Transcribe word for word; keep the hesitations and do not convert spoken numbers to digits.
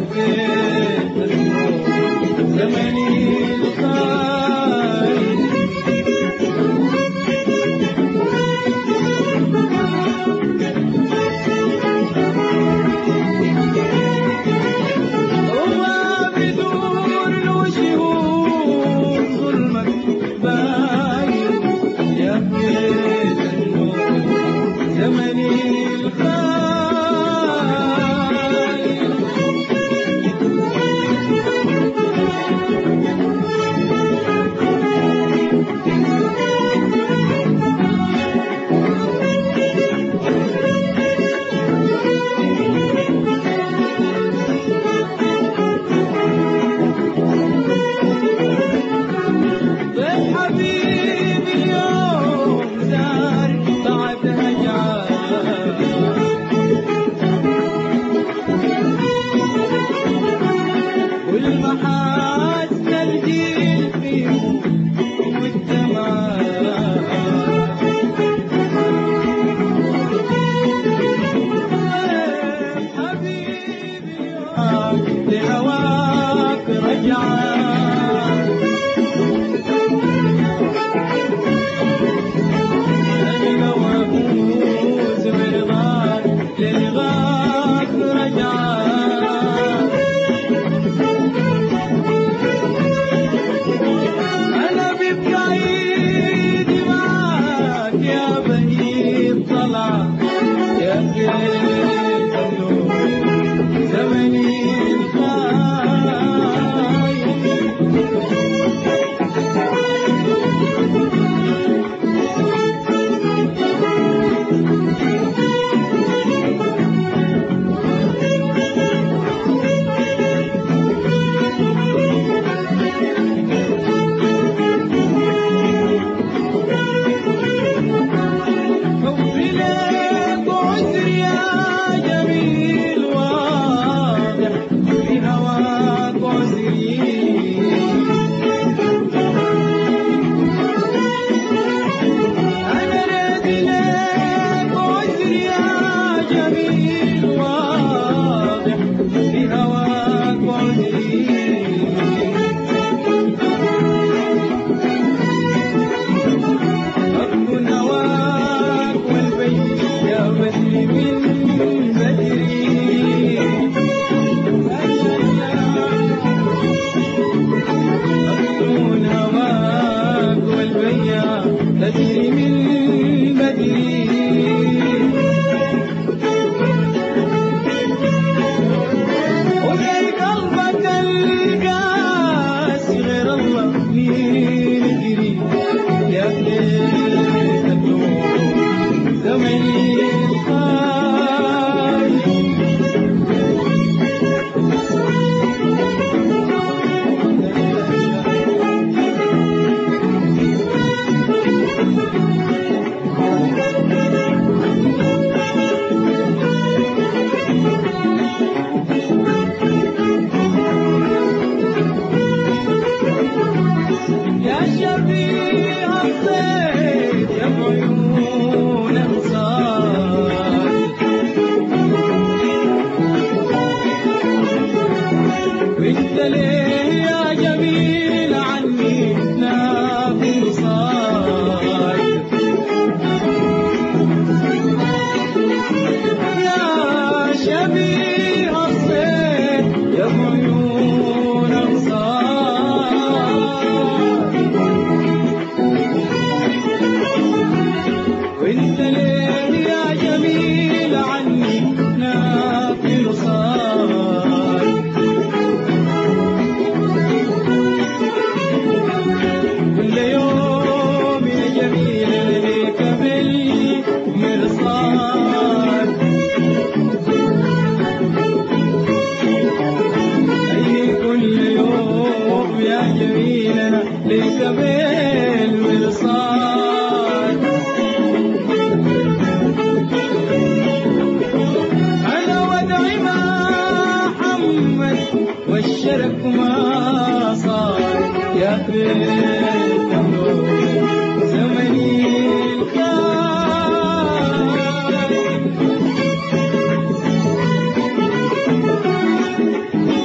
بيت النور زمني الخاين. وما بدور له شهور ظلمك باين يا بيت النور زمني الخاين. لهواك رجعان أنا وأفوز برضاك لرضاك رجعان. أنا ببعيد معاك يا بني الطلع يا بيت النور زمني تجري من بدري. وفي قلبك القاسي غير الله مين يدري يا بيت النور زمني يا جميل عني نافي صايد يا شبيه الصيد يا عيون انصار. وانت ليه يا جميل عني نافي صايد. ليك بالمرصاد أنا ودعي ما محمد والشرك ما صار يا بيت النور زمني الخاين.